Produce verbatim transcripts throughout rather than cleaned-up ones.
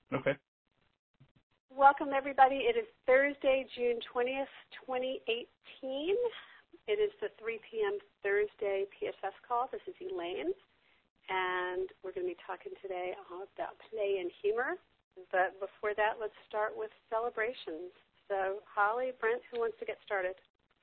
Okay. Welcome, everybody. It is Thursday, June twentieth, twenty eighteen. It is the three p.m. Thursday P S S call. This is Elaine, and we're going to be talking today about play and humor. But before that, let's start with celebrations. So, Holly, Brent, who wants to get started?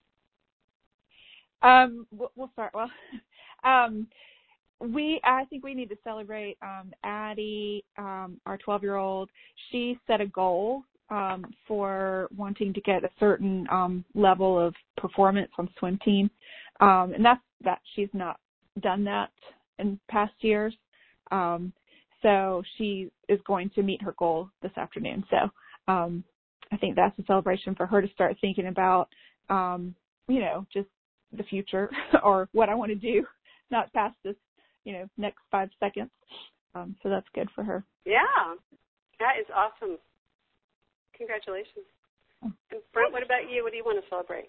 Um, we'll start. Well, um, we I think we need to celebrate um, Addie, um, our twelve-year-old. She set a goal um, for wanting to get a certain um, level of performance on swim team, um, and that's that she's not done that in past years. Um, so she is going to meet her goal this afternoon. So um, I think that's a celebration for her to start thinking about, um, you know, just the future or what I want to do, not past this, you know, next five seconds. Um, so that's good for her. Yeah, that is awesome. Congratulations. And Brent, what about you? What do you want to celebrate?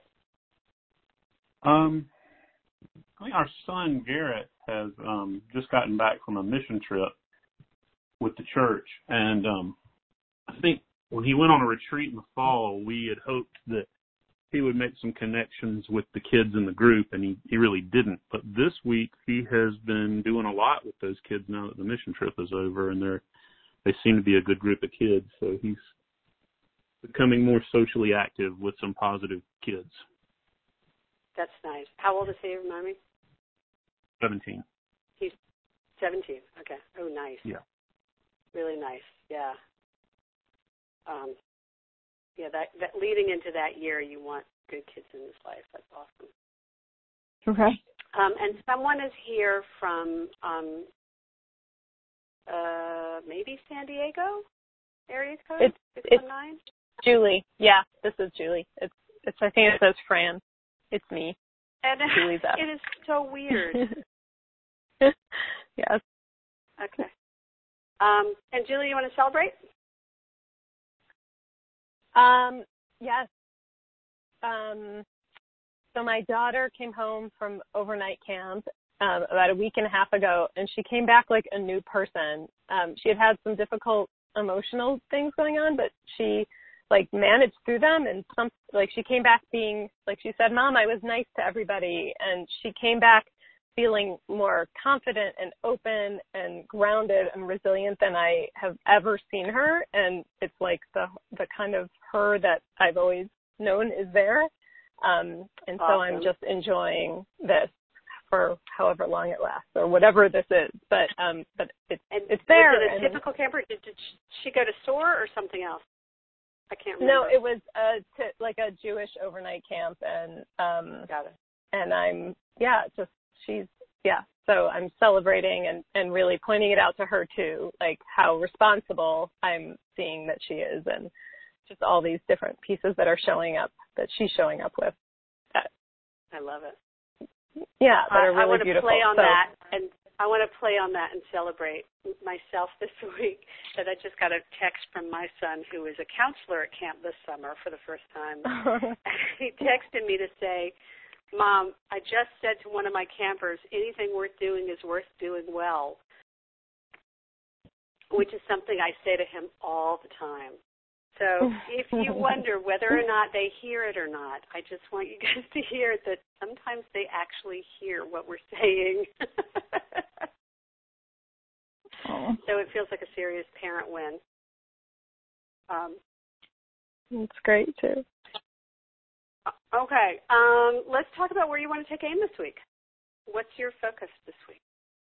Um, I think our son Garrett has um, just gotten back from a mission trip with the church, and um, I think when he went on a retreat in the fall, we had hoped that he would make some connections with the kids in the group, and he, he really didn't. But this week, he has been doing a lot with those kids now that the mission trip is over, and they're they seem to be a good group of kids. So he's becoming more socially active with some positive kids. That's nice. How old is he, remind me? seventeen. He's seventeen. Okay. Oh, nice. Yeah. Really nice. Yeah. Um, yeah, that, that leading into that year, you want good kids in his life. That's awesome. Okay. Um, and someone is here from um, uh, maybe San Diego area code? It's, six one nine? it's Julie. Yeah, this is Julie. It's, it's I think it says Fran. It's me. And Julie's up. It is so weird. Yes. Okay. Um, and Julie, you want to celebrate? Um, yes. Um, so my daughter came home from overnight camp um, about a week and a half ago, and she came back like a new person. Um, she had had some difficult emotional things going on, but she like managed through them, and some like she came back being like she said, "Mom, I was nice to everybody," and she came back feeling more confident and open and grounded and resilient than I have ever seen her. And it's like the the kind of her that I've always known is there. Um, and awesome. So I'm just enjoying this for however long it lasts or whatever this is. But um, but it's and it's there. Was it a and typical camper? Did, did she go to SOAR or something else? I can't remember. No, it was a t- like a Jewish overnight camp, and um, got it. And I'm yeah, just she's yeah. So I'm celebrating and, and really pointing it out to her too, like how responsible I'm seeing that she is, and just all these different pieces that are showing up that she's showing up with. That, I love it. Yeah, that are I, really I want to beautiful. play on so, that, and I want to play on that and celebrate myself this week. That I just got a text from my son, who is a counselor at camp this summer for the first time. He texted me to say, "Mom, I just said to one of my campers, anything worth doing is worth doing well," which is something I say to him all the time. So if you wonder whether or not they hear it or not, I just want you guys to hear that sometimes they actually hear what we're saying. Oh. So it feels like a serious parent win. Um, it's great too. Okay, um, let's talk about where you want to take AIM this week. What's your focus this week?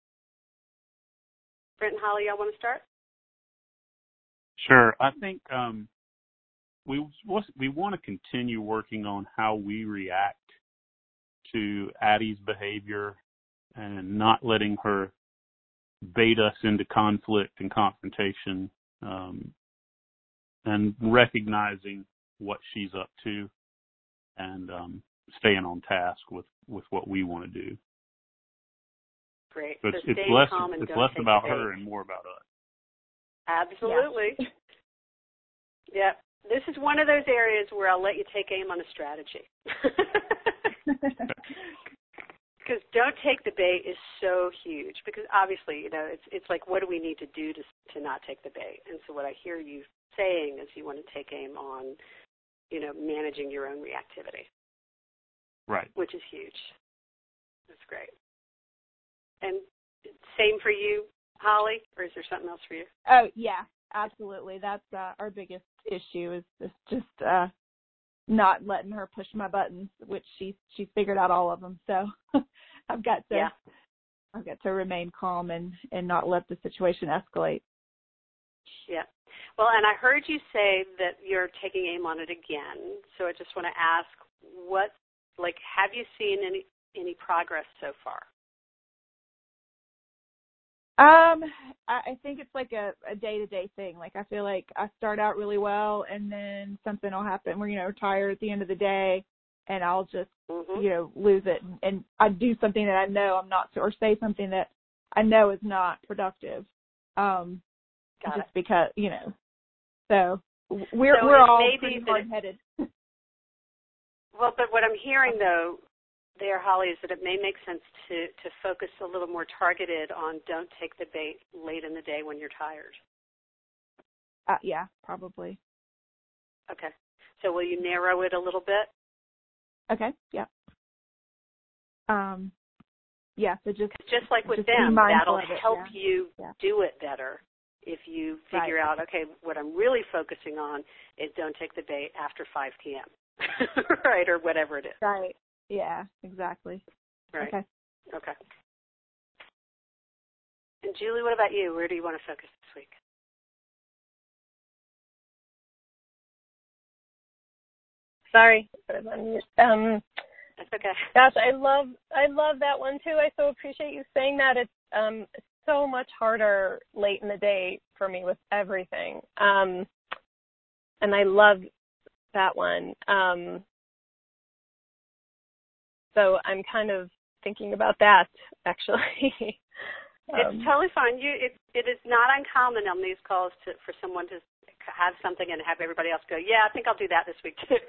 Brent and Holly, y'all want to start? Sure. I think um, we we want to continue working on how we react to Addie's behavior and not letting her bait us into conflict and confrontation, um, and recognizing what she's up to and um, staying on task with, with what we want to do. Great. So so it's, it's stay less calm and it's don't less take about the her bait. and more about us. Absolutely. Yeah. This is one of those areas where I'll let you take AIM on a strategy. because don't take the bait is so huge, because obviously, you know, it's it's like, what do we need to do to to not take the bait? And so what I hear you saying is you want to take aim on, you know, managing your own reactivity. Right. Which is huge. That's great. And same for you, Holly, or is there something else for you? Oh, yeah, absolutely. That's uh, our biggest issue is, is just uh, not letting her push my buttons, which she's she's figured out all of them. So I've got to yeah. I've got to remain calm and, and not let the situation escalate. Yeah. Well, and I heard you say that you're taking aim on it again. So I just want to ask, what, like, have you seen any any progress so far? Um, I, I think it's like a, a day-to-day thing. Like, I feel like I start out really well, and then something will happen where, you know, tired at the end of the day, and I'll just, mm-hmm. you know, lose it. And, and I do something that I know I'm not, or say something that I know is not productive. Um, Got just it. because, you know, so we're, so we're all pretty that hard-headed. Well, but what I'm hearing, though, there, Holly, is that it may make sense to, to focus a little more targeted on don't take the bait late in the day when you're tired. Uh, yeah, probably. Okay. So will you narrow it a little bit? Okay, yeah. Um, yeah, so just... Just like with just them, that'll it, help yeah. you yeah. do it better if you figure right. out, okay, what I'm really focusing on is don't take the bait after five p.m., right, or whatever it is. Right. Yeah, exactly. Right. Okay. Okay. And Julie, what about you? Where do you want to focus this week? Sorry. Um, That's okay. Gosh, I love I love that one too. I so appreciate you saying that. It's um so much harder late in the day for me with everything. Um, and I love that one. Um, So I'm kind of thinking about that, actually. um, it's totally fine. You, it, it is not uncommon on these calls to, for someone to have something and have everybody else go, yeah, I think I'll do that this week too.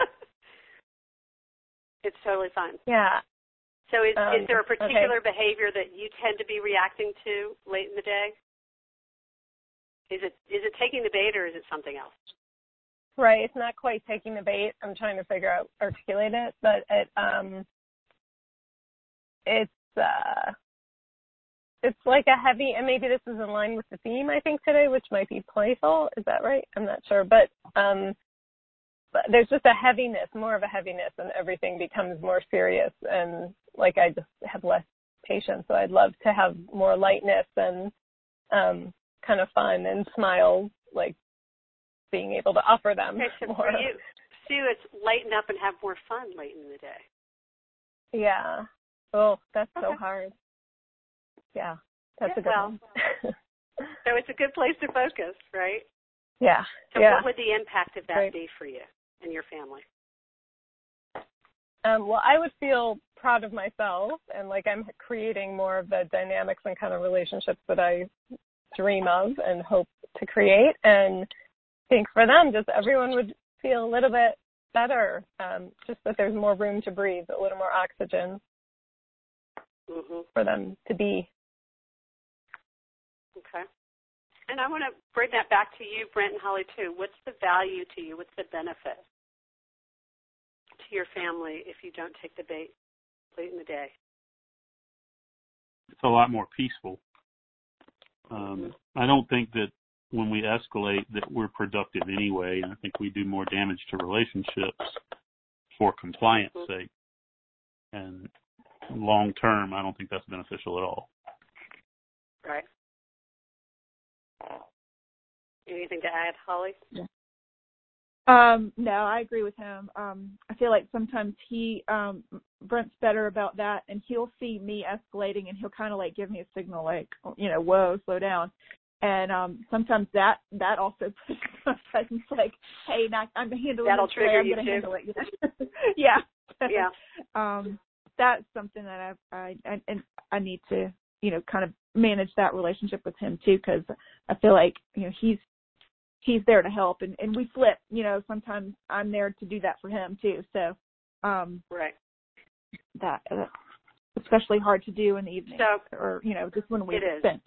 It's totally fine. Yeah. So is, um, is there a particular okay. behavior that you tend to be reacting to late in the day? Is it is it taking the bait or is it something else? Right. It's not quite taking the bait. I'm trying to figure out, articulate it, but it, um, it's, uh, it's like a heavy, and maybe this is in line with the theme, I think, today, which might be playful. Is that right? I'm not sure. But, um, but there's just a heaviness, more of a heaviness, and everything becomes more serious. And like I just have less patience. So I'd love to have more lightness and um, kind of fun and smiles, like being able to offer them okay, so more. For you, Sue, it's lighten up and have more fun late in the day. Yeah. Oh, that's okay. so hard. Yeah, that's yeah, a good well, one. So it's a good place to focus, right? Yeah. So yeah. what would the impact of that right. be for you and your family? Um, well, I would feel proud of myself and like I'm creating more of the dynamics and kind of relationships that I dream of and hope to create. And I think for them, just everyone would feel a little bit better, um, just that there's more room to breathe, a little more oxygen mm-hmm. for them to be. Okay. And I want to bring that back to you, Brent and Holly, too. What's the value to you? What's the benefit to your family if you don't take the bait late in the day? It's a lot more peaceful. Um, I don't think that when we escalate that we're productive anyway. I think we do more damage to relationships for compliance mm-hmm. sake. And long term, I don't think that's beneficial at all. Right. Anything to add, Holly? Yeah. Um, no, I agree with him. Um, I feel like sometimes he, um, Brent's better about that, and he'll see me escalating, and he'll kind of like give me a signal, like, you know, whoa, slow down. And um, sometimes that that also puts my presence like, hey, not, I'm handling That'll this trigger way, I'm you going to too. handle it. You know? yeah. Yeah. um, that's something that I, I I and I need to, you know, kind of manage that relationship with him too, because I feel like, you know, he's he's there to help, and, and we flip, you know, sometimes I'm there to do that for him too. So, um, right. that, that especially hard to do in the evening, so, or, you know, just when we've it is. spent.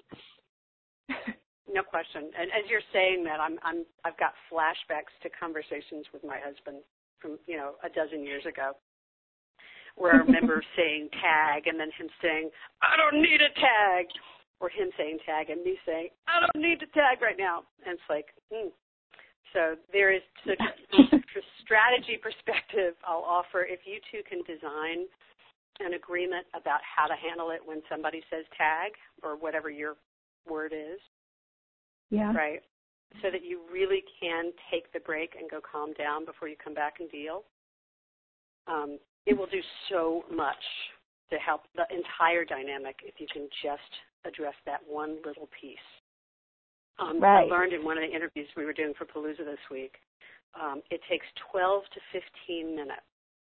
No question. And as you're saying that, I'm, I'm, I've got flashbacks to conversations with my husband from, you know, a dozen years ago, where I remember saying tag and then him saying, I don't need a tag, or him saying tag and me saying, I don't need to tag right now. And it's like, hmm. So there is such a strategy perspective I'll offer. If you two can design an agreement about how to handle it when somebody says tag or whatever your word is, yeah, right, so that you really can take the break and go calm down before you come back and deal, um, it will do so much to help the entire dynamic if you can just address that one little piece. Um, right. I learned in one of the interviews we were doing for Palooza this week, um, it takes twelve to fifteen minutes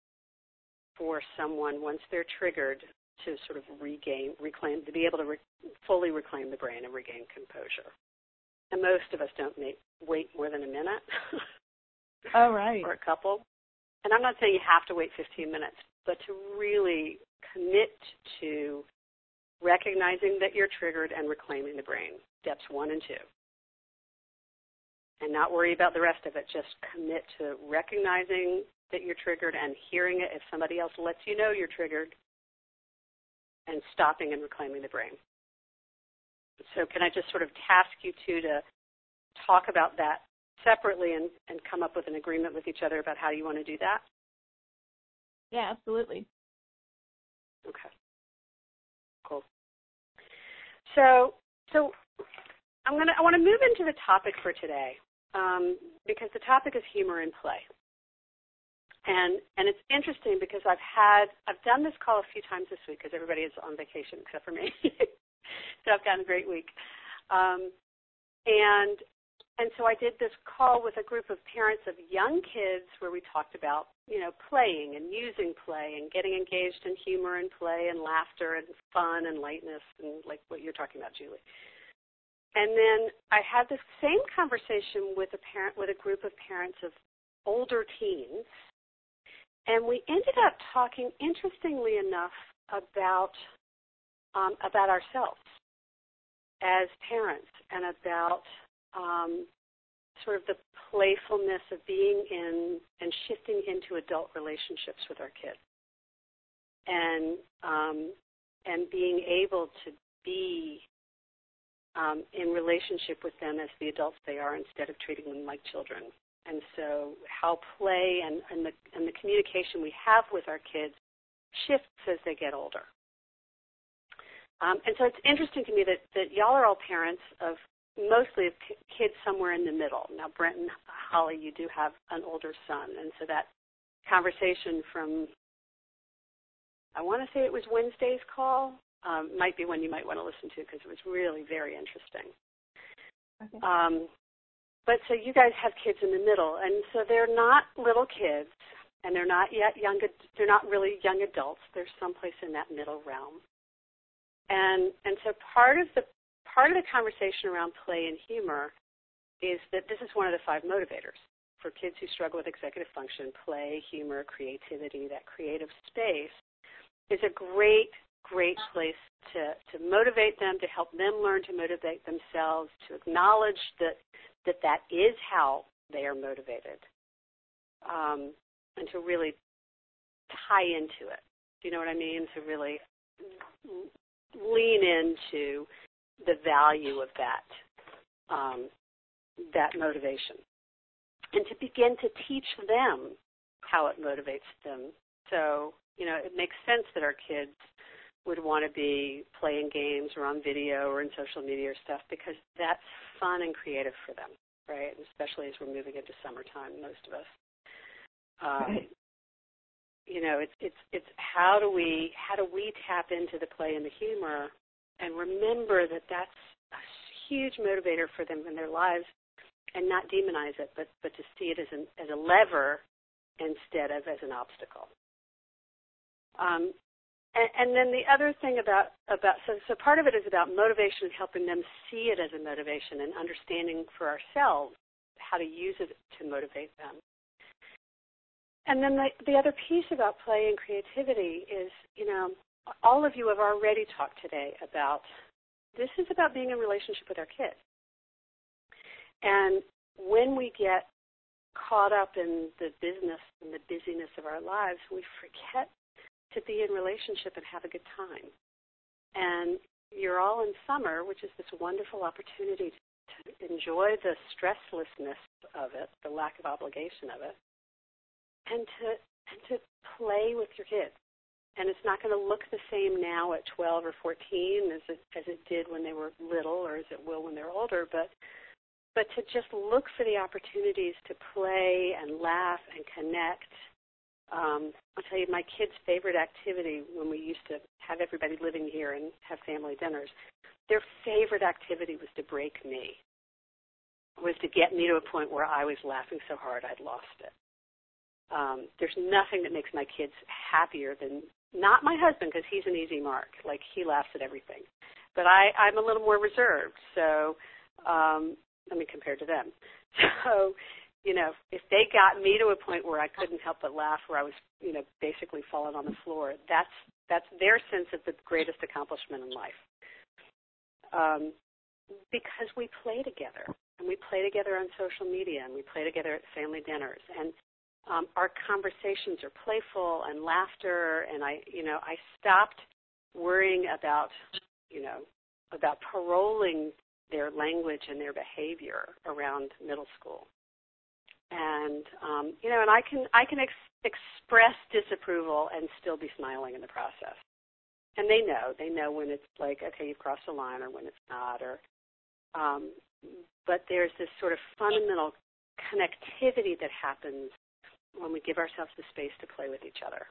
for someone, once they're triggered, to sort of regain, reclaim, to be able to re- fully reclaim the brain and regain composure. And most of us don't make, wait more than a minute. Oh, right. Or a couple. And I'm not saying you have to wait fifteen minutes, but to really commit to recognizing that you're triggered and reclaiming the brain, steps one and two. And not worry about the rest of it. Just commit to recognizing that you're triggered and hearing it if somebody else lets you know you're triggered, and stopping and reclaiming the brain. So can I just sort of task you two to talk about that separately and, and come up with an agreement with each other about how you want to do that? Yeah, absolutely. Okay. Cool. So, so I'm gonna I want to move into the topic for today, um, because the topic is humor in play. And and it's interesting because I've had I've done this call a few times this week because everybody is on vacation except for me. So I've gotten a great week. Um, and and so I did this call with a group of parents of young kids where we talked about, you know, playing and using play and getting engaged in humor and play and laughter and fun and lightness and like what you're talking about, Julie. And then I had this same conversation with a parent with a group of parents of older teens. And we ended up talking, interestingly enough, about um, about ourselves as parents and about um, sort of the playfulness of being in and shifting into adult relationships with our kids, and um, and being able to be um, in relationship with them as the adults they are instead of treating them like children. And so how play and, and, the, and the communication we have with our kids shifts as they get older. Um, and so it's interesting to me that, that y'all are all parents of mostly of kids somewhere in the middle. Now, Brent and Holly, you do have an older son. And so that conversation from, I want to say it was Wednesday's call, um, might be one you might want to listen to because it was really very interesting. Okay. Um, But so you guys have kids in the middle, and so they're not little kids, and they're not yet young. They're not really young adults. They're someplace in that middle realm. And and so part of the part of the conversation around play and humor is that this is one of the five motivators for kids who struggle with executive function. Play, humor, creativity, that creative space is a great great place to to motivate them, to help them learn to motivate themselves, to acknowledge that. that that is how they are motivated, um, and to really tie into it. Do you know what I mean? To really lean into the value of that, um, that motivation, and to begin to teach them how it motivates them. So, you know, it makes sense that our kids would want to be playing games or on video or in social media or stuff because that's fun and creative for them, right? Especially as we're moving into summertime, most of us. Um, right. You know, it's it's it's how do we how do we tap into the play and the humor and remember that that's a huge motivator for them in their lives, and not demonize it, but but to see it as an as a lever instead of as an obstacle. Um, And, and then the other thing about, about so, so part of it is about motivation and helping them see it as a motivation and understanding for ourselves how to use it to motivate them. And then the, the other piece about play and creativity is, you know, all of you have already talked today about, this is about being in relationship with our kids. And when we get caught up in the business and the busyness of our lives, we forget to be in relationship and have a good time. And you're all in summer, which is this wonderful opportunity to enjoy the stresslessness of it, the lack of obligation of it, and to and to play with your kids. And it's not going to look the same now at twelve or fourteen as it as it did when they were little, or as it will when they're older, but but to just look for the opportunities to play and laugh and connect. Um, I'll tell you, my kids' favorite activity when we used to have everybody living here and have family dinners, their favorite activity was to break me, was to get me to a point where I was laughing so hard I'd lost it. Um, there's nothing that makes my kids happier than, not my husband, because he's an easy mark. Like, he laughs at everything. But I, I'm a little more reserved, so, um, I mean, compared to them. So, you know, if they got me to a point where I couldn't help but laugh, where I was, you know, basically falling on the floor, that's that's their sense of the greatest accomplishment in life. Um, because we play together, and we play together on social media, and we play together at family dinners, and um, our conversations are playful and laughter, and I, you know, I stopped worrying about, you know, about paroling their language and their behavior around middle school. And, um, you know, and I can I can ex- express disapproval and still be smiling in the process. And they know. They know when it's like, okay, you've crossed the line, or when it's not. Or, um, but there's this sort of fundamental connectivity that happens when we give ourselves the space to play with each other.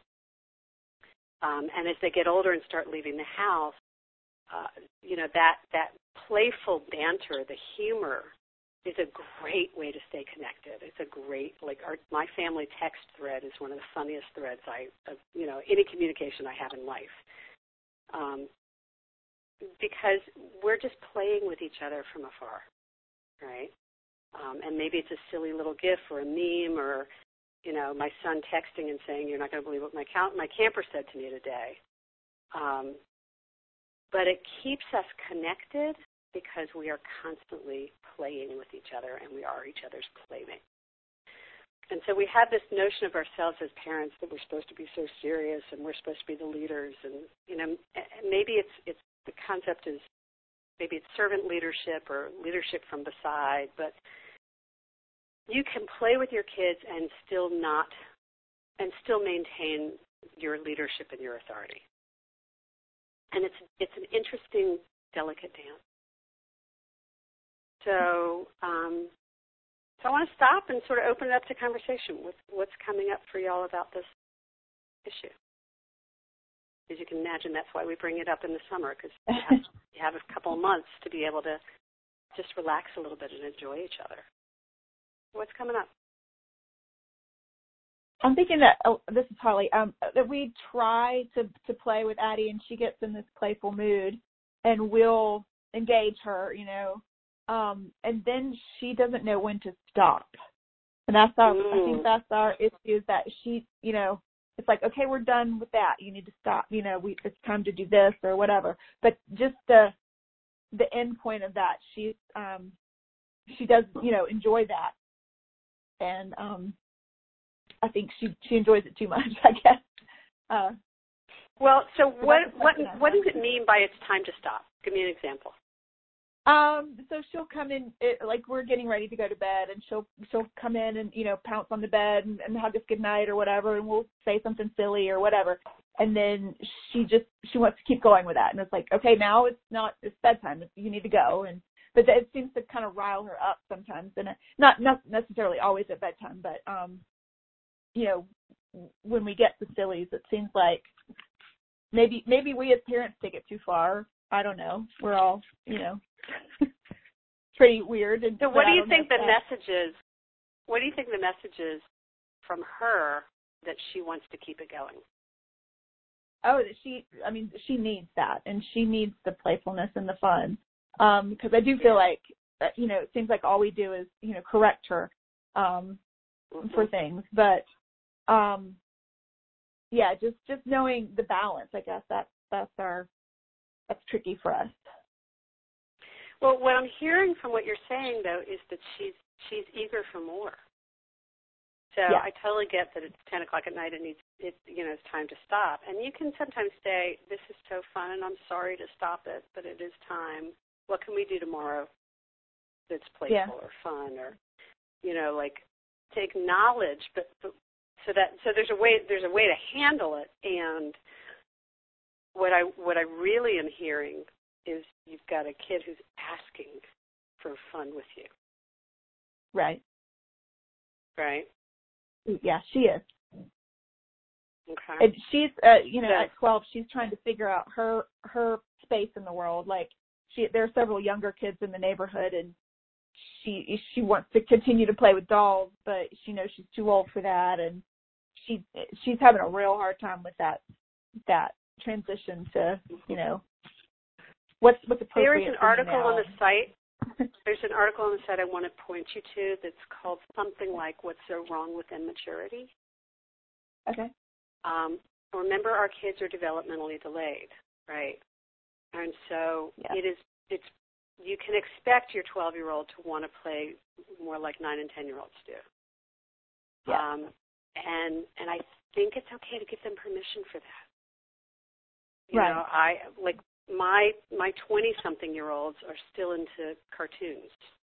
Um, and as they get older and start leaving the house, uh, you know, that, that playful banter, the humor, is a great way to stay connected. It's a great, like, our, my family text thread is one of the funniest threads I, of, you know, any communication I have in life. Um, because we're just playing with each other from afar, right? Um, and maybe it's a silly little gif or a meme, or, you know, my son texting and saying, you're not going to believe what my, count, my camper said to me today. Um, but it keeps us connected because we are constantly playing with each other, and we are each other's playmate. And so we have this notion of ourselves as parents that we're supposed to be so serious, and we're supposed to be the leaders. And, you know, maybe it's it's the concept is maybe it's servant leadership or leadership from the side, but you can play with your kids and still not, and still maintain your leadership and your authority. And it's it's an interesting, delicate dance. So, um, so I want to stop and sort of open it up to conversation with what's coming up for y'all about this issue. As you can imagine, that's why we bring it up in the summer, because you have, you have a couple of months to be able to just relax a little bit and enjoy each other. What's coming up? I'm thinking that, oh, this is Holly, um, that we try to, to play with Addie, and she gets in this playful mood, and we'll engage her, you know, um, and then she doesn't know when to stop. And that's our, mm. I think that's our issue, is that she, you know, it's like, okay, we're done with that. You need to stop. You know, we, it's time to do this or whatever. But just the the end point of that, she um, she does, you know, enjoy that, and um, I think she she enjoys it too much, I guess. Uh, well, so what what what does it mean by it's time to stop? Give me an example. Um, so she'll come in, it, like we're getting ready to go to bed, and she'll she'll come in and, you know, pounce on the bed and, and hug us goodnight or whatever, and we'll say something silly or whatever, and then she just she wants to keep going with that, and it's like, okay, now it's not it's bedtime, you need to go, and but it seems to kind of rile her up sometimes, and not not necessarily always at bedtime, but um, you know, when we get to sillies, it seems like maybe maybe we as parents take it too far. I don't know. We're all, you know, pretty weird. And so what do you think the message is? What do you think the message is from her that she wants to keep it going? Oh, that she, I mean, she needs that, and she needs the playfulness and the fun. Um, because I do feel like, you know, it seems like all we do is, you know, correct her um, mm-hmm. for things. But, um, yeah, just, just knowing the balance, I guess, that that's our that's tricky for us. Well, what I'm hearing from what you're saying, though, is that she's she's eager for more. So yeah. I totally get that it's ten o'clock at night and it's, it, you know, it's time to stop. And you can sometimes say, this is so fun and I'm sorry to stop it, but it is time. What can we do tomorrow that's playful yeah. or fun, or, you know, like to acknowledge, but, but so that so there's a way there's a way to handle it. And what I what I really am hearing is you've got a kid who's asking for fun with you. Right. Right. Yeah, she is. Okay. And she's, uh, you know, so, at twelve, she's trying to figure out her her space in the world. Like, she, there are several younger kids in the neighborhood, and she she wants to continue to play with dolls, but she knows she's too old for that, and she she's having a real hard time with that that transition to, you know, what's what's appropriate. There is an article now. on the site. There's an article on the site I want to point you to that's called something like "What's So Wrong with Immaturity." Okay. Um, remember, our kids are developmentally delayed, right? And so yeah. it is. It's you can expect your twelve-year-old to want to play more like nine and ten-year-olds do. Yeah. Um, and and I think it's okay to give them permission for that. You right. know, I like. My my twenty-something-year-olds are still into cartoons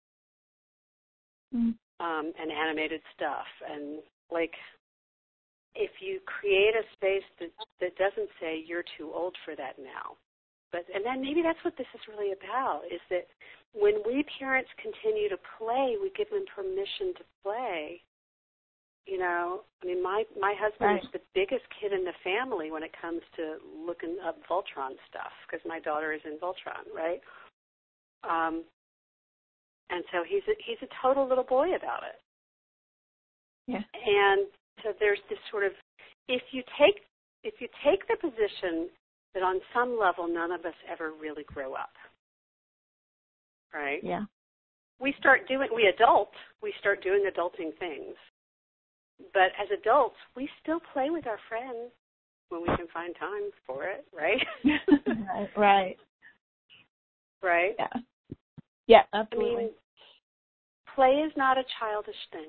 mm. um, and animated stuff. And, like, if you create a space that, that doesn't say you're too old for that now, but and then maybe that's what this is really about, is that when we parents continue to play, we give them permission to play. You know, I mean, my, my husband right. is the biggest kid in the family when it comes to looking up Voltron stuff, because my daughter is in Voltron, right? Um, and so he's a, he's a total little boy about it. Yeah. And so there's this sort of, if you take if you take the position that on some level none of us ever really grow up, right? Yeah. We start doing, we adult, we start doing adulting things. But as adults, we still play with our friends when we can find time for it, right? right, right. Right? Yeah. Yeah, absolutely. I mean, play is not a childish thing.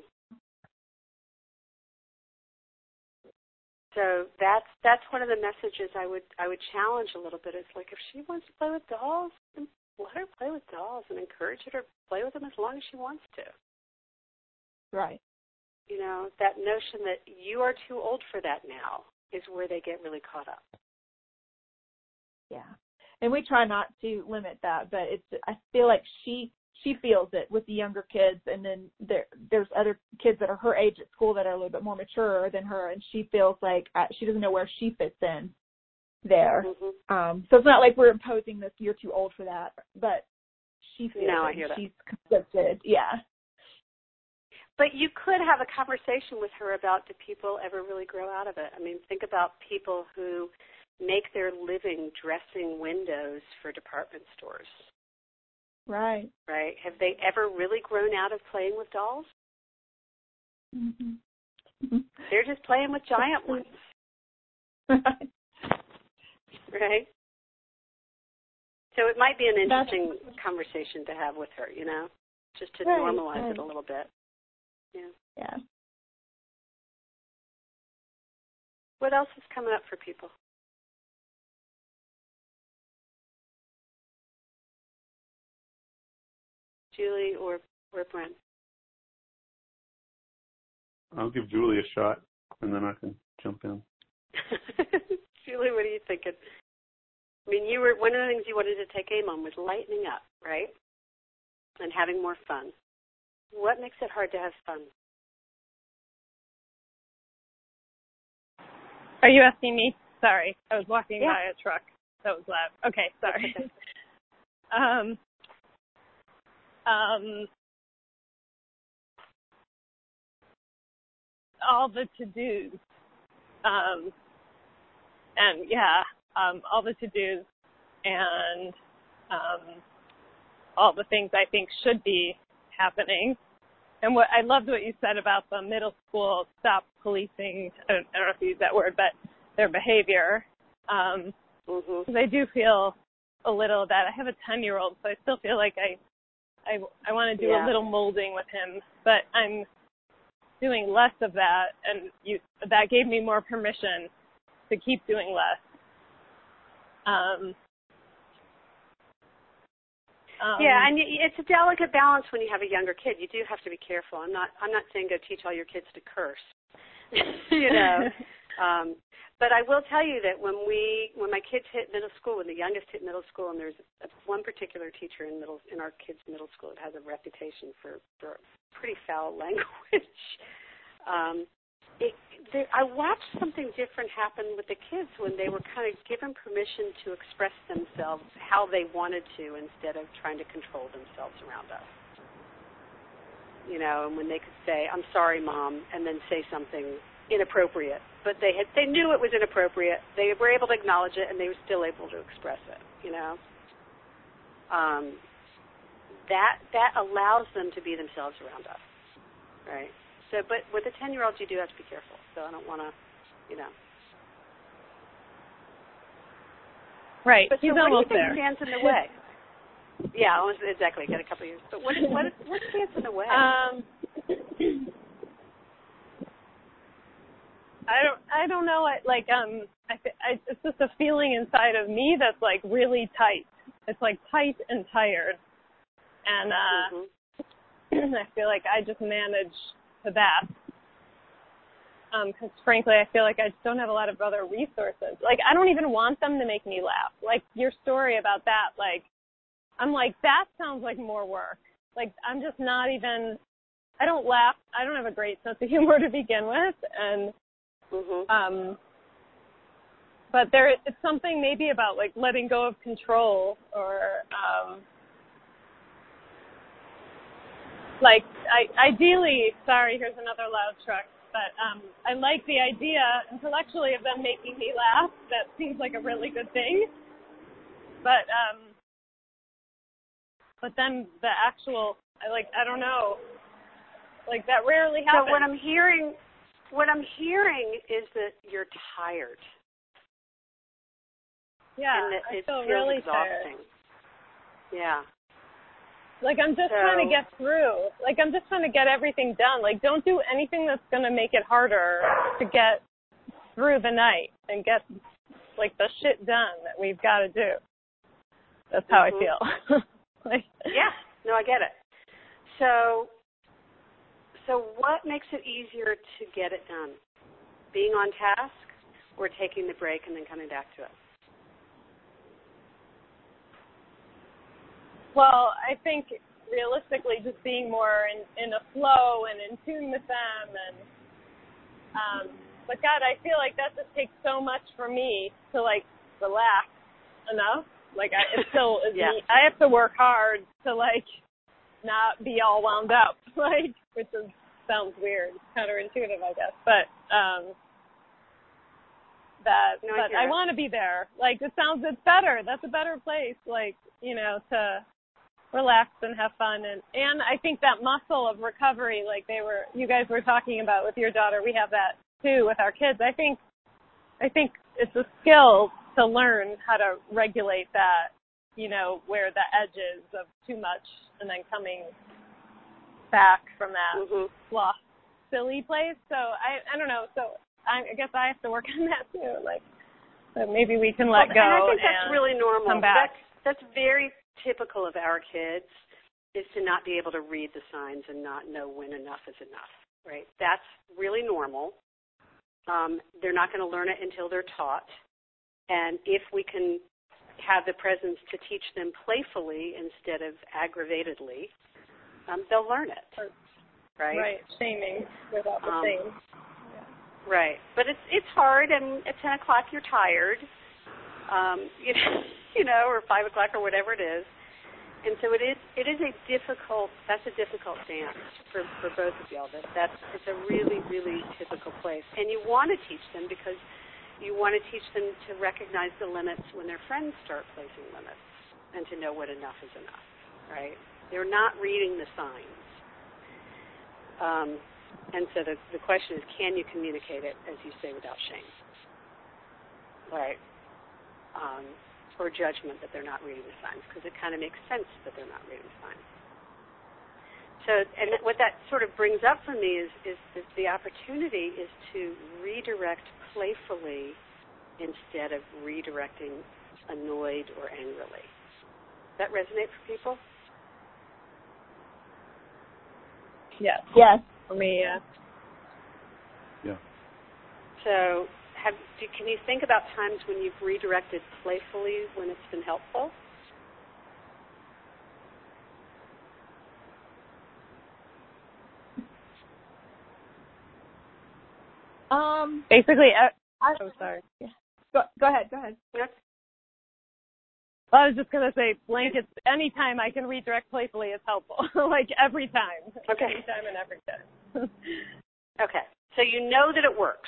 So that's that's one of the messages I would I would challenge a little bit. It's like, if she wants to play with dolls, then let her play with dolls and encourage her to play with them as long as she wants to. Right. You know, that notion that you are too old for that now is where they get really caught up. Yeah. And we try not to limit that, but it's, I feel like she, she feels it with the younger kids, and then there, there's other kids that are her age at school that are a little bit more mature than her, and she feels like uh, she doesn't know where she fits in there. Mm-hmm. Um, so it's not like we're imposing this, you're too old for that, but she feels no, it. I hear that. She's conflicted. Yeah. But you could have a conversation with her about, do people ever really grow out of it? I mean, think about people who make their living dressing windows for department stores. Right. Right? Have they ever really grown out of playing with dolls? Mm-hmm. They're just playing with giant ones. Right. Right? So it might be an interesting That's... conversation to have with her, you know, just to right, normalize right. it a little bit. Yeah. Yeah. What else is coming up for people? Julie or, or Brent? I'll give Julie a shot, and then I can jump in. Julie, what are you thinking? I mean, you were one of the things you wanted to take aim on was lightening up, right? And having more fun. What makes it hard to have fun? Are you asking me? Sorry, I was walking yeah. by a truck. That was loud. Okay, sorry. Okay. um, um, all the to-dos. Um, and, yeah, um, all the to-dos and um, all the things I think should be happening. And what I loved what you said about the middle school stop policing, I don't, I don't know if you use that word, but their behavior. Um, Mhm. Because I do feel a little that I have a ten-year-old, so I still feel like I, I, I want to do yeah. a little molding with him, but I'm doing less of that, and you, that gave me more permission to keep doing less. Um, um, yeah, and it's a delicate balance when you have a younger kid. You do have to be careful. I'm not. I'm not saying go teach all your kids to curse. you know. um, but I will tell you that when we, when my kids hit middle school, when the youngest hit middle school, and there's a, one particular teacher in middle in our kids' middle school that has a reputation for, for pretty foul language. um, It, there, I watched something different happen with the kids when they were kind of given permission to express themselves how they wanted to instead of trying to control themselves around us. You know, and when they could say, "I'm sorry, Mom," and then say something inappropriate, but they had they knew it was inappropriate. They were able to acknowledge it, and they were still able to express it. You know, um, that that allows them to be themselves around us, right? So, but with a ten-year-old, you do have to be careful. So I don't want to, you know. Right. But He's so what do you almost think there. stands in the way? Yeah, almost exactly. Got a couple of years. But what what what stands in the way? Um, I don't. I don't know. I, like um, I, I. It's just a feeling inside of me that's like really tight. It's like tight and tired, and uh, mm-hmm. I feel like I just manage to that. Because um, frankly, I feel like I just don't have a lot of other resources. Like, I don't even want them to make me laugh. Like, your story about that, like, I'm like, that sounds like more work. Like, I'm just not even, I don't laugh. I don't have a great sense of humor to begin with. And, mm-hmm. um, but there, it's something maybe about, like, letting go of control or, um, like, I, ideally, sorry, here's another loud truck. But um, I like the idea intellectually of them making me laugh. That seems like a really good thing. But um, but then the actual, I like, I don't know, like that rarely happens. So what I'm hearing, what I'm hearing is that you're tired. Yeah, and that I it feel feels really exhausting. tired. Yeah. Like, I'm just so, trying to get through. Like, I'm just trying to get everything done. Like, don't do anything that's going to make it harder to get through the night and get, like, the shit done that we've got to do. That's how mm-hmm. I feel. like, yeah. No, I get it. So, so what makes it easier to get it done? Being on task or taking the break and then coming back to it? Well, I think realistically just being more in, in a flow and in tune with them. And um, but, God, I feel like that just takes so much for me to, like, relax enough. Like, I, it still is yeah. me. I have to work hard to, like, not be all wound up, like, which is, sounds weird. It's counterintuitive, I guess. But um, that, no, but I, I want to be there. Like, it sounds, it's better. That's a better place, like, you know, to relax and have fun. And, and I think that muscle of recovery, like they were, you guys were talking about with your daughter, we have that too with our kids. I think, I think it's a skill to learn how to regulate that, you know, where the edges of too much and then coming back from that mm-hmm. sloth, silly place. So I, I don't know. So I, I guess I have to work on that too. Like, so maybe we can let well, go. And I think and that's really normal. Come back. That's, that's very typical of our kids, is to not be able to read the signs and not know when enough is enough, right? That's really normal. Um, they're not going to learn it until they're taught. And if we can have the presence to teach them playfully instead of aggravatedly, um, they'll learn it, right? Right, shaming without the um, shame. Yeah. Right, but it's it's hard, and at ten o'clock you're tired, um, you know, you know, or five o'clock or whatever it is. And so it is. It is a difficult. That's a difficult dance for, for both of y'all. That that's it's a really really difficult place. And you want to teach them because you want to teach them to recognize the limits when their friends start placing limits, and to know when enough is enough. Right? They're not reading the signs. Um, and so the the question is, can you communicate it, as you say, without shame? Right. um, or judgment that they're not reading the signs, because it kind of makes sense that they're not reading the signs. So, and what that sort of brings up for me is, is, is the opportunity is to redirect playfully instead of redirecting annoyed or angrily. Does that resonate for people? Yes. Yes. For me, yeah. Yeah. So, have, do, can you think about times when you've redirected playfully when it's been helpful? Um. Basically, uh, I, oh, sorry. Yeah. Go, go ahead. Go ahead. Yes. Well, I was just going to say, blankets, anytime I can redirect playfully is helpful. Like, every time. Okay. Every time and every time. Okay. So you know that it works.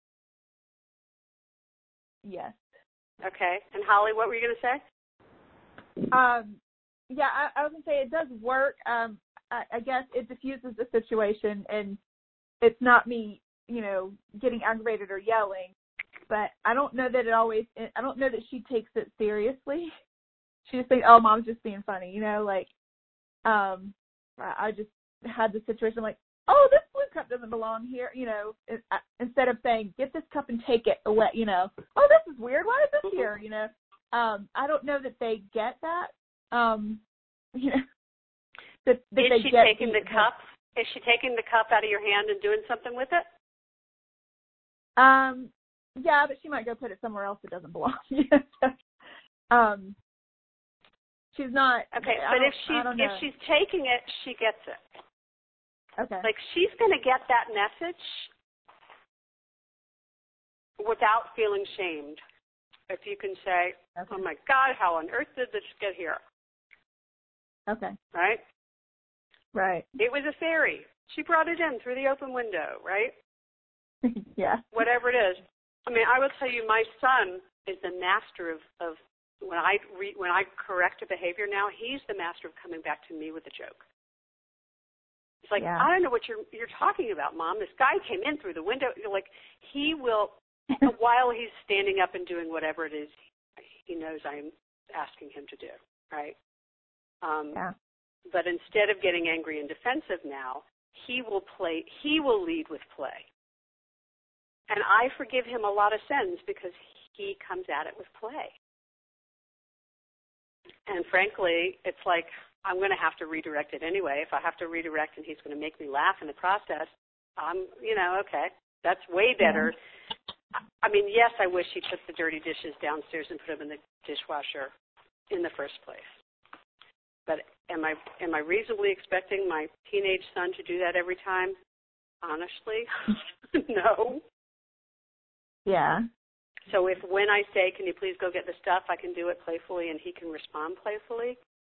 Yes. Okay. And Holly, what were you going to say? Um. Yeah, I, I was gonna say it does work. Um. I, I guess it diffuses the situation, and it's not me, you know, getting aggravated or yelling. But I don't know that it always. I don't know that she takes it seriously. She just thinks, "Oh, mom's just being funny," you know. Like, um, I, I just had the situation like, "Oh, this blue cup doesn't belong here," you know. It, I, instead of saying, "Get this cup and take it away," you know. "Oh, this is weird. Why is this here?" You know. Um, I don't know that they get that. Um, you know. That, that Is they she get taking the cup? Is she taking the cup out of your hand and doing something with it? Um, yeah, but she might go put it somewhere else that doesn't belong. um, she's not. Okay, I but don't- if she's I don't know. if she's taking it, she gets it. Okay. Like she's going to get that message without feeling shamed. If you can say, Okay. "Oh my God, how on earth did this get here?" Okay. Right? Right. It was a fairy. She brought it in through the open window, right? Yeah. Whatever it is. I mean, I will tell you, my son is the master of, of when I re, when I correct a behavior now, he's the master of coming back to me with a joke. It's like, Yeah. I don't know what you're you're talking about, Mom. This guy came in through the window. You're like, he will, while he's standing up and doing whatever it is he knows I'm asking him to do, right? Um, Yeah. But instead of getting angry and defensive now, he will play. He will lead with play. And I forgive him a lot of sins because he comes at it with play. And frankly, it's like I'm going to have to redirect it anyway. If I have to redirect and he's going to make me laugh in the process, I'm, you know, okay, that's way better. Yeah. I mean, yes, I wish he took the dirty dishes downstairs and put them in the dishwasher in the first place. But am I am I reasonably expecting my teenage son to do that every time? Honestly, no. Yeah. So if when I say, "Can you please go get the stuff," I can do it playfully and he can respond playfully,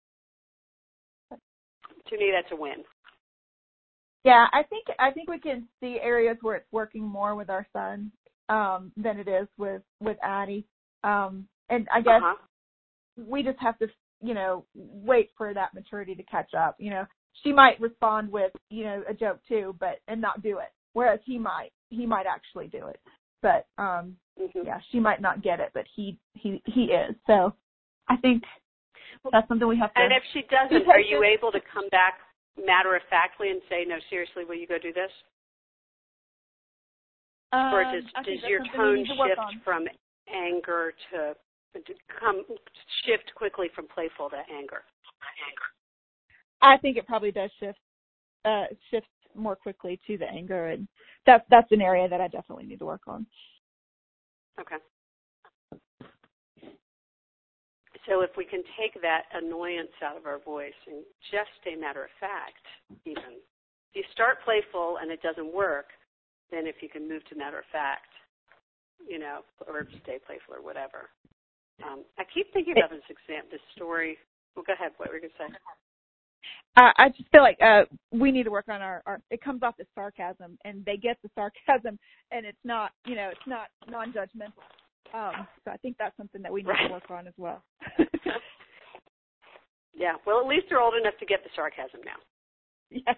to me that's a win. Yeah, I think I think we can see areas where it's working more with our son um, than it is with with Addie, um, and I guess uh-huh. we just have to, you know, wait for that maturity to catch up. You know, she might respond with, you know, a joke too, but and not do it, whereas he might he might actually do it. But um, mm-hmm. yeah, she might not get it, but he he he is. So I think that's something we have to. And if she doesn't, are you able to come back matter of factly and say, "No, seriously, will you go do this?" Um, or does does your tone to shift from anger to, to come shift quickly from playful to anger? I think it probably does shift uh, shift more quickly to the anger, and that's that's an area that I definitely need to work on. Okay. So if we can take that annoyance out of our voice and just stay matter of fact, even if you start playful and it doesn't work, then if you can move to matter of fact, you know, or stay playful or whatever. Um, I keep thinking about this example, this story. Well, go ahead. What were you going to say? Uh, I just feel like uh, we need to work on our, our. It comes off as sarcasm, and they get the sarcasm, and it's not, you know, it's not non-judgmental. Um, so I think that's something that we need right. to work on as well. Yeah. Well, at least they're old enough to get the sarcasm now. Yeah.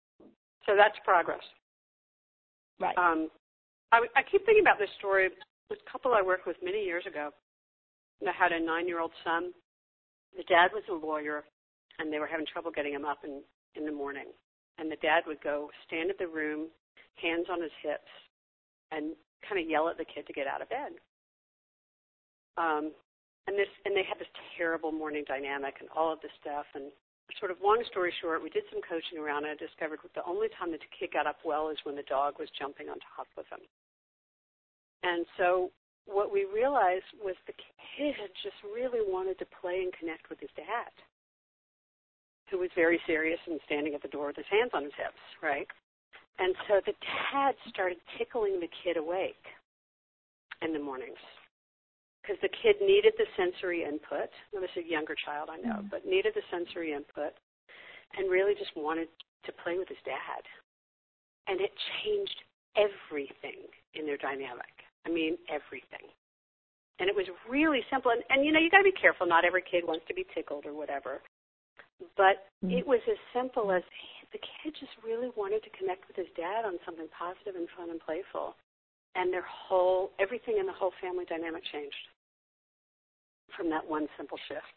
So that's progress. Right. Um, I, I keep thinking about this story this couple I worked with many years ago. They had a nine-year-old son. The dad was a lawyer, and they were having trouble getting him up in, in the morning. And the dad would go stand at the room, hands on his hips, and kind of yell at the kid to get out of bed. Um, and this, and they had this terrible morning dynamic and all of this stuff. And sort of long story short, we did some coaching around, and I discovered the only time that the kid got up well is when the dog was jumping on top of him. And so what we realized was the kid just really wanted to play and connect with his dad, who was very serious and standing at the door with his hands on his hips, right? And so the dad started tickling the kid awake in the mornings because the kid needed the sensory input. Well, this is a younger child, I know, mm-hmm. but needed the sensory input and really just wanted to play with his dad. And it changed everything in their dynamic. I mean, everything. And it was really simple. And, and you know, you got to be careful. Not every kid wants to be tickled or whatever. But mm-hmm. it was as simple as the kid just really wanted to connect with his dad on something positive and fun and playful. And their whole, everything in the whole family dynamic changed from that one simple shift.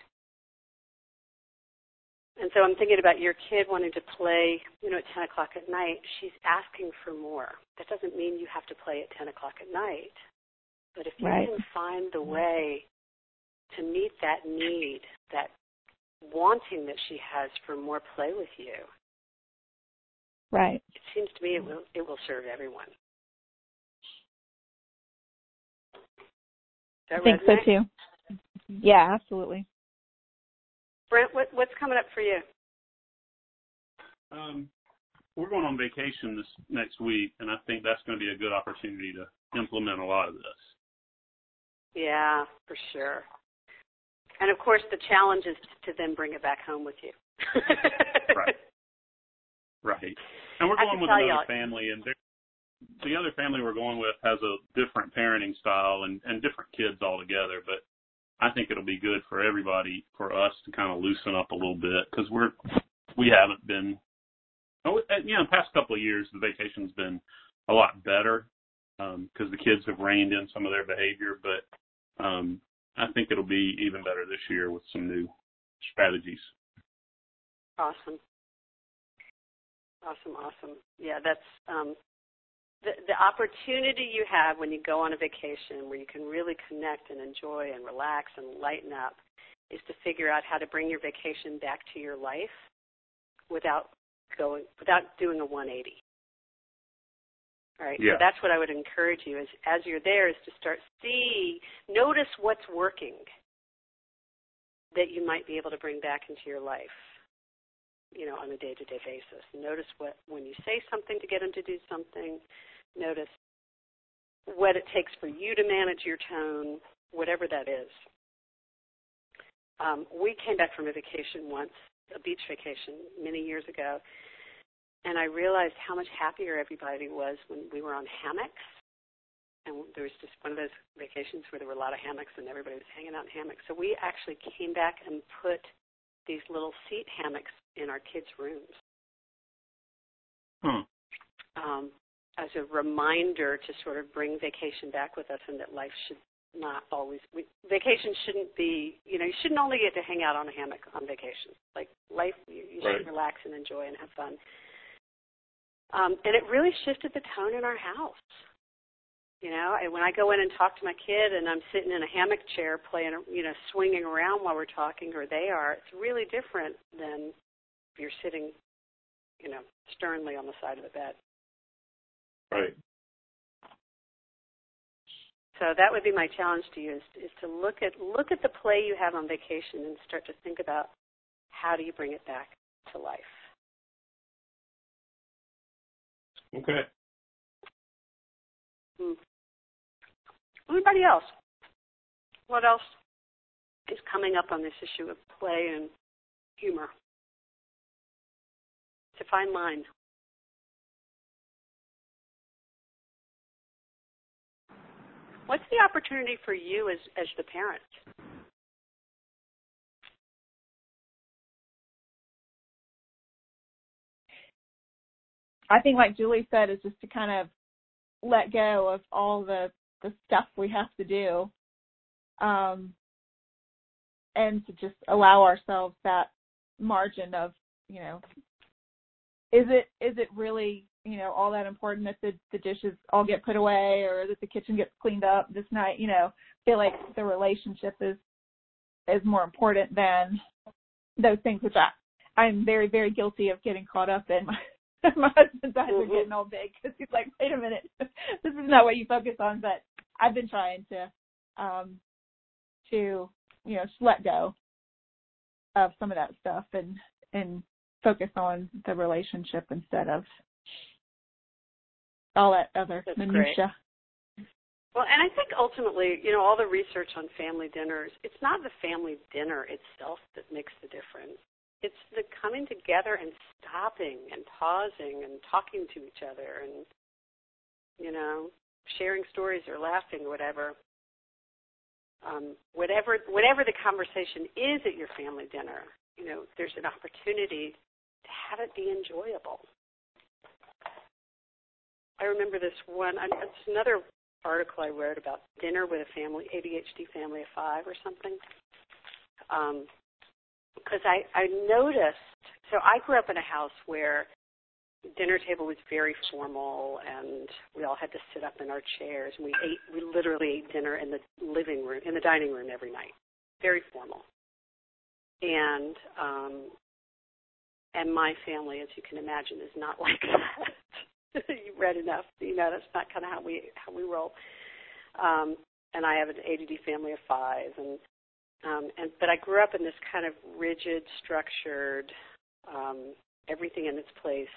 And so I'm thinking about your kid wanting to play, you know, at ten o'clock at night. She's asking for more. That doesn't mean you have to play at ten o'clock at night. But if you right. can find the way to meet that need, that wanting that she has for more play with you, right? It seems to me it will it will serve everyone. I think resonate? so too. Yeah, absolutely. Brent, what, what's coming up for you? Um, we're going on vacation this next week, and I think that's going to be a good opportunity to implement a lot of this. Yeah, for sure. And, of course, the challenge is to then bring it back home with you. Right. Right. And we're going with another family, and the other family we're going with has a different parenting style and, and different kids altogether, but I think it'll be good for everybody, for us to kind of loosen up a little bit, because we're we haven't been. Oh, you know, the past couple of years, the vacation's been a lot better because um, the kids have reined in some of their behavior. But um, I think it'll be even better this year with some new strategies. Awesome, awesome, awesome. Yeah, that's. Um, The, the opportunity you have when you go on a vacation where you can really connect and enjoy and relax and lighten up is to figure out how to bring your vacation back to your life without going, without doing a one eighty. All right. Yeah. So that's what I would encourage you is as you're there is to start see, notice what's working that you might be able to bring back into your life, you know, on a day-to-day basis. Notice what, when you say something to get them to do something, notice what it takes for you to manage your tone, whatever that is. Um, we came back from a vacation once, a beach vacation, many years ago, and I realized how much happier everybody was when we were on hammocks. And there was just one of those vacations where there were a lot of hammocks and everybody was hanging out in hammocks. So we actually came back and put these little seat hammocks in our kids' rooms. Hmm. Um, as a reminder to sort of bring vacation back with us and that life should not always, we, vacation shouldn't be, you know, you shouldn't only get to hang out on a hammock on vacation. Like life, you, you right. should relax and enjoy and have fun. Um, and it really shifted the tone in our house. You know, when I go in and talk to my kid and I'm sitting in a hammock chair playing, you know, swinging around while we're talking, or they are, it's really different than if you're sitting, you know, sternly on the side of the bed. Right. So that would be my challenge to you is, is to look at look at the play you have on vacation and start to think about how do you bring it back to life. Okay. Hmm. Anybody else? What else is coming up on this issue of play and humor? It's a fine line. What's the opportunity for you as, as the parent? I think like Julie said, is just to kind of let go of all the, the stuff we have to do, um, and to just allow ourselves that margin of, you know, is it is it really, you know, all that important that the, the dishes all get put away or that the kitchen gets cleaned up this night? You know, feel like the relationship is is more important than those things, which I, I'm very, very guilty of getting caught up in. My, my husband's eyes are getting all big because he's like, wait a minute, this is not what you focus on. But I've been trying to, um, to, you know, just let go of some of that stuff and, and focus on the relationship instead of all that other That's minutia. Great. Well, and I think ultimately, you know, all the research on family dinners, it's not the family dinner itself that makes the difference. It's the coming together and stopping and pausing and talking to each other and, you know, sharing stories or laughing or whatever. Um, whatever whatever the conversation is at your family dinner, you know, there's an opportunity to have it be enjoyable. I remember this one, it's another article I wrote about dinner with a family, A D H D family of five or something. Um, because I, I noticed, so I grew up in a house where the dinner table was very formal and we all had to sit up in our chairs and we ate, we literally ate dinner in the living room, in the dining room every night. Very formal. And, um, and my family, as you can imagine, is not like that. You read enough, you know, that's not kind of how we, how we roll. Um, and I have an A D D family of five and, Um, and but I grew up in this kind of rigid, structured, um, everything in its place,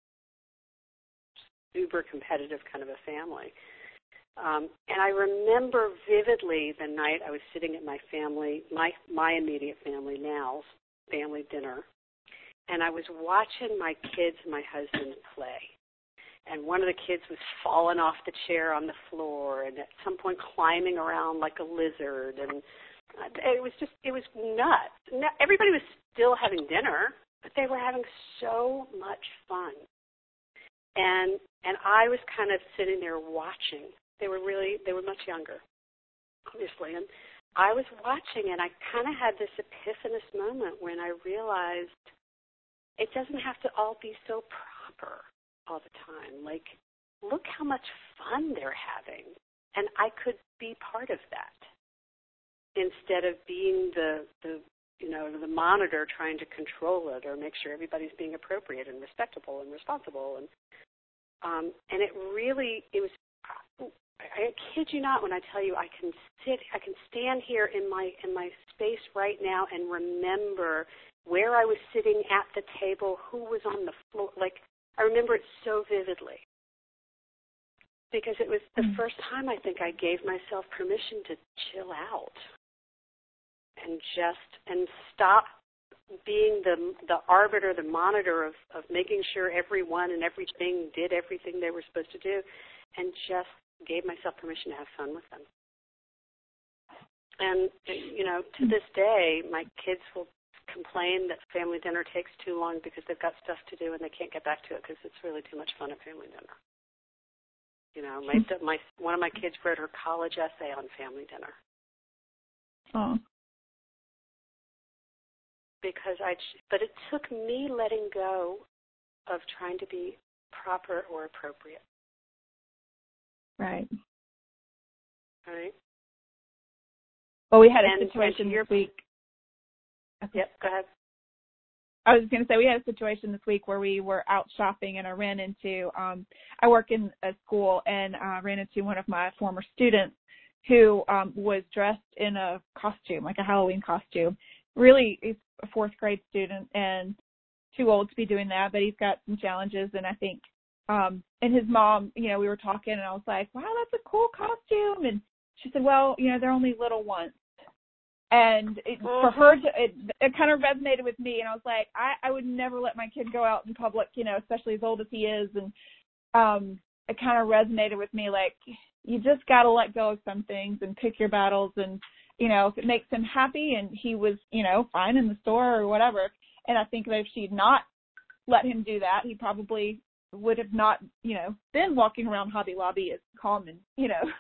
uber competitive kind of a family. Um, and I remember vividly the night I was sitting at my family, my my immediate family now's family dinner, and I was watching my kids and my husband play. And one of the kids was falling off the chair on the floor and at some point climbing around like a lizard. And it was just, it was nuts. Everybody was still having dinner, but they were having so much fun. And and I was kind of sitting there watching. They were really, they were much younger, obviously. And I was watching, and I kind of had this epiphanous moment when I realized it doesn't have to all be so proper all the time. Like, look how much fun they're having. And I could be part of that instead of being the, the you know, the monitor trying to control it or make sure everybody's being appropriate and respectable and responsible. And um, and it really, it was, I kid you not when I tell you I can sit, I can stand here in my in my space right now and remember where I was sitting at the table, who was on the floor. Like, I remember it so vividly because it was the mm-hmm. first time I think I gave myself permission to chill out and just, and stop being the the arbiter, the monitor of, of making sure everyone and everything did everything they were supposed to do, and just gave myself permission to have fun with them. And, you know, to this day, my kids will complain that family dinner takes too long because they've got stuff to do and they can't get back to it because it's really too much fun at family dinner. You know, my, my one of my kids wrote her college essay on family dinner. Oh. Because I, but it took me letting go of trying to be proper or appropriate. Right. Right. Well, we had a and, situation and this week. Yep, go ahead. I was going to say we had a situation this week where we were out shopping and I ran into, um, I work in a school and I uh, ran into one of my former students who um, was dressed in a costume, like a Halloween costume. Really, he's a fourth grade student and too old to be doing that, but he's got some challenges. And I think, um, and his mom, you know, we were talking and I was like, wow, that's a cool costume. And she said, well, you know, they're only little ones. And it, for her, to, it, it kind of resonated with me. And I was like, I, I would never let my kid go out in public, you know, especially as old as he is. And um, it kind of resonated with me, like, you just got to let go of some things and pick your battles. And, you know, if it makes him happy and he was, you know, fine in the store or whatever. And I think that if she'd not let him do that, he probably would have not, you know, been walking around Hobby Lobby as calm and, you know,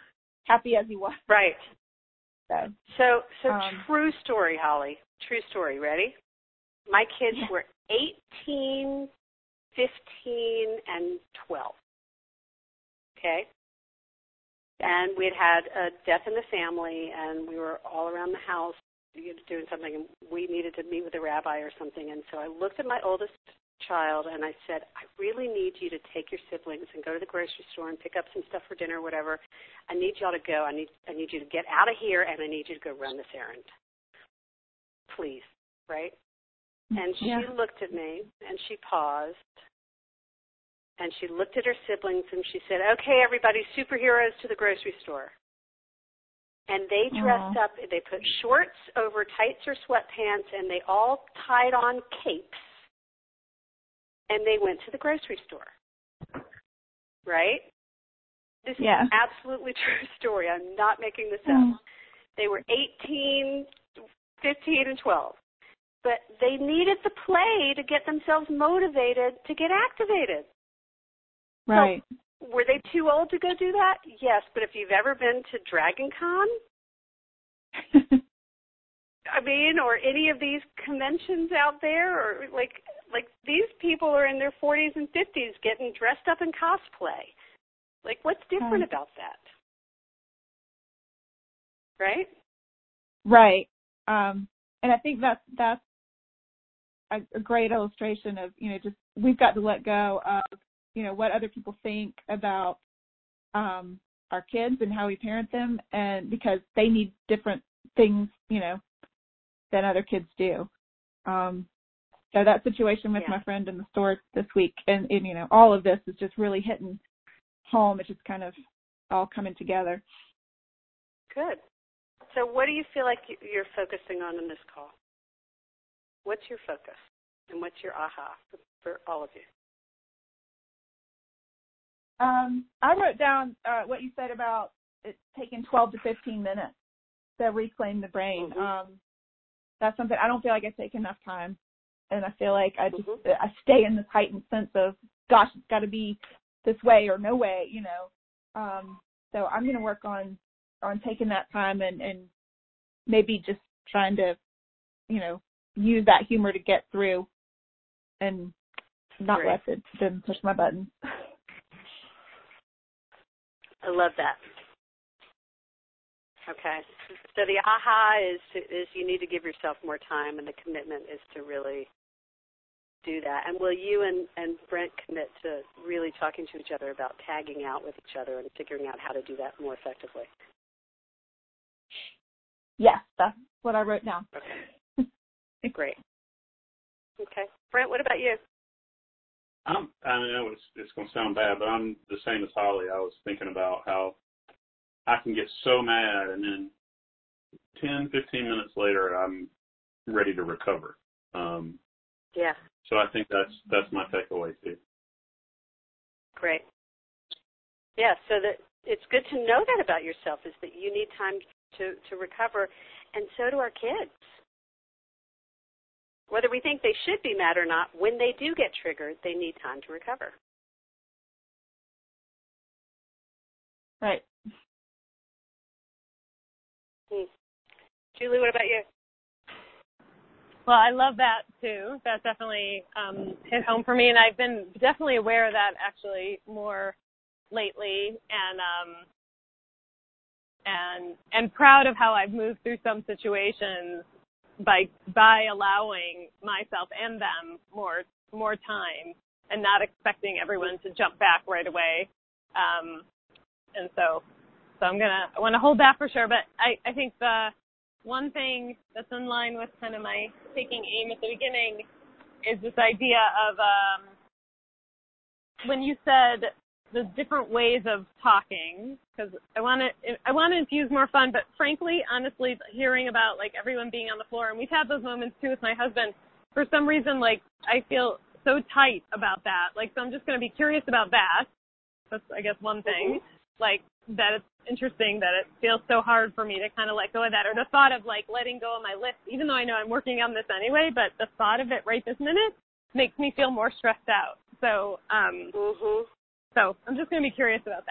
happy as he was. Right. So, so, so um, true story, Holly. True story. Ready? My kids yeah. were eighteen, fifteen, and twelve. Okay? And we had had a death in the family, and we were all around the house doing something, and we needed to meet with a rabbi or something. And so I looked at my oldest child, and I said, I really need you to take your siblings and go to the grocery store and pick up some stuff for dinner or whatever. I need y'all to go. I need I need you to get out of here, and I need you to go run this errand. Please, right? And she yeah. looked at me, and she paused, and she looked at her siblings, and she said, okay, everybody, superheroes to the grocery store. And they dressed Aww. up, they put shorts over tights or sweatpants, and they all tied on capes, and they went to the grocery store. Right? This yeah. is an absolutely true story. I'm not making this up. Mm. They were eighteen, fifteen, and twelve. But they needed the play to get themselves motivated to get activated. Right. So, were they too old to go do that? Yes, but if you've ever been to Dragon Con, I mean, or any of these conventions out there, or like like these people are in their forties and fifties getting dressed up in cosplay. Like, what's different um, about that? Right? Right. Um, and I think that's that's a, a great illustration of, you know, just we've got to let go of, you know, what other people think about um, our kids and how we parent them, and because they need different things, you know, than other kids do. Um, so that situation with yeah. my friend in the store this week, and, and, you know, all of this is just really hitting home. It's just kind of all coming together. Good. So what do you feel like you're focusing on in this call? What's your focus? And what's your aha for, for all of you? Um, I wrote down uh, what you said about it taking twelve to fifteen minutes to reclaim the brain. Mm-hmm. Um, that's something I don't feel like I take enough time, and I feel like I just mm-hmm. I stay in this heightened sense of, gosh, it's got to be this way or no way, you know. Um, so I'm going to work on on taking that time and, and maybe just trying to, you know, use that humor to get through and not Great. let it them push my buttons. I love that. Okay. So the aha is to, is you need to give yourself more time, and the commitment is to really do that. And will you and, and Brent commit to really talking to each other about tagging out with each other and figuring out how to do that more effectively? Yes, that's what I wrote down. Okay. Great. Okay. Brent, what about you? I'm, I know it's, it's going to sound bad, but I'm the same as Holly. I was thinking about how I can get so mad, and then ten, fifteen minutes later, I'm ready to recover. Um, yeah. So I think that's that's my takeaway, too. Great. Yeah, so that it's good to know that about yourself, is that you need time to, to recover, and so do our kids. Whether we think they should be mad or not, when they do get triggered, they need time to recover. Right. Hmm. Julie, what about you? Well, I love that, too. That definitely um, hit home for me, and I've been definitely aware of that, actually, more lately, and um, and and proud of how I've moved through some situations by by allowing myself and them more more time and not expecting everyone to jump back right away. Um, and so so I'm gonna I want to hold that for sure. But I, I think the one thing that's in line with kind of my taking aim at the beginning is this idea of um, when you said the different ways of talking, because I want to I want to infuse more fun, but frankly, honestly, hearing about like everyone being on the floor, and we've had those moments too with my husband. For some reason, like I feel so tight about that. Like, so I'm just going to be curious about that. That's, I guess, one thing. Mm-hmm. Like that it's interesting that it feels so hard for me to kind of let go of that, or the thought of like letting go of my list, even though I know I'm working on this anyway. But the thought of it right this minute makes me feel more stressed out. So, um, mm-hmm. so I'm just going to be curious about that.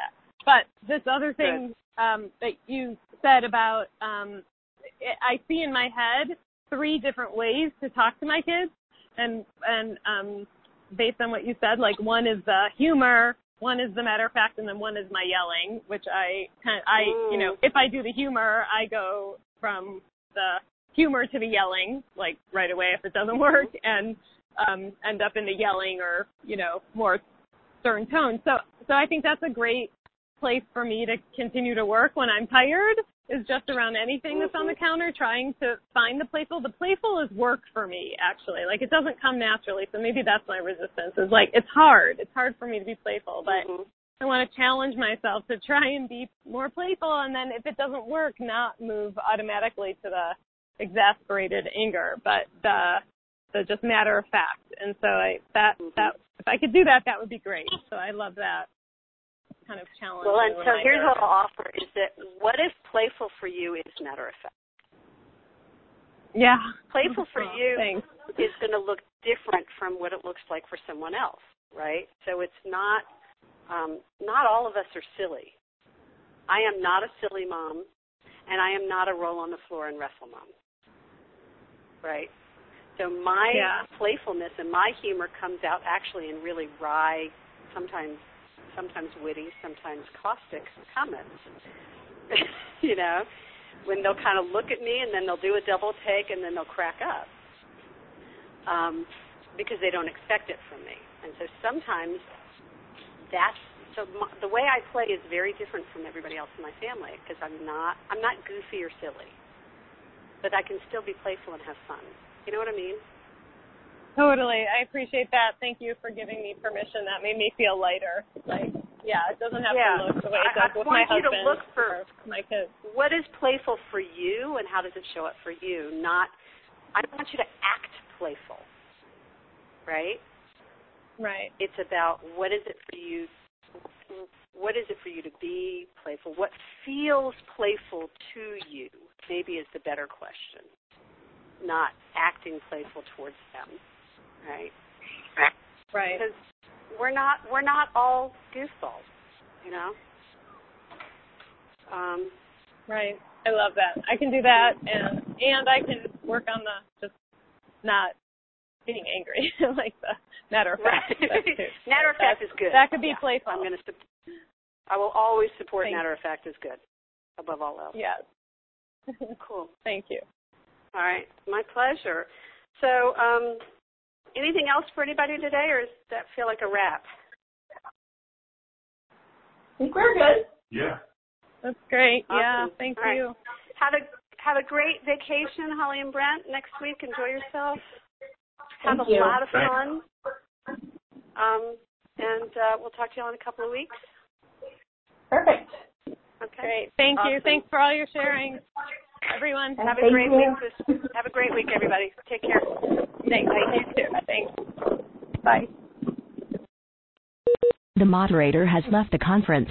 but this other thing um, that you said about, um, I see in my head three different ways to talk to my kids, and and um, based on what you said, like one is the humor, one is the matter of fact, and then one is my yelling, which I kind of, I you know, if I do the humor, I go from the humor to the yelling, like right away if it doesn't work, and um, end up in the yelling or, you know, more stern tone. So, so I think that's a great place for me to continue to work when I'm tired, is just around anything that's on the counter, trying to find the playful. The playful is work for me, actually. Like, it doesn't come naturally, so maybe that's my resistance. Is like, it's hard. It's hard for me to be playful, but mm-hmm. I want to challenge myself to try and be more playful, and then if it doesn't work, not move automatically to the exasperated anger, but the the just matter of fact. And so I that mm-hmm. that if I could do that, that would be great. So I love that kind of challenge. Well, and so here's what I'll offer is that what is playful for you is matter of fact. Yeah. Playful for oh, you thanks. is going to look different from what it looks like for someone else, right? So it's not, um, not all of us are silly. I am not a silly mom, and I am not a roll on the floor and wrestle mom, right? So my yeah. playfulness and my humor comes out actually in really wry, sometimes sometimes witty, sometimes caustic comments, you know, when they'll kind of look at me and then they'll do a double take and then they'll crack up um, because they don't expect it from me. And so sometimes that's, so my, the way I play is very different from everybody else in my family because I'm not, I'm not goofy or silly, but I can still be playful and have fun. You know what I mean? Totally. I appreciate that. Thank you for giving me permission. That made me feel lighter. Like, yeah, it doesn't have yeah. to look the way it does I, I with my husband want you to look for or my kids. What is playful for you and how does it show up for you? Not, I don't want you to act playful, right? Right. It's about what is it for you, what is it for you to be playful? What feels playful to you maybe is the better question, not acting playful towards them. Right. Right. Because we're not we're not all goofballs, you know. Um, right. I love that. I can do that, and and I can work on the just not being angry, like the matter of fact. Right. Matter of fact that, is good. That could be yeah. playful. I'm gonna. I will always support Thank matter of fact is good, above all else. Yes. Cool. Thank you. All right. My pleasure. So. Um, Anything else for anybody today, or does that feel like a wrap? I think we're good. Yeah. That's great. Awesome. Yeah, thank All you. Right. Have a have a great vacation, Holly and Brent, next week. Enjoy yourself. Have Thank a you. lot of fun. Um, and uh, we'll talk to you all in a couple of weeks. Perfect. Okay. Great. Thank awesome. you. Thanks for all your sharing, everyone. Have a Thank great you. week. Have a great week, everybody. Take care. Thanks. Bye. You too. Thanks. Bye. The moderator has left the conference.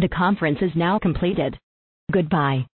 The conference is now completed. Goodbye.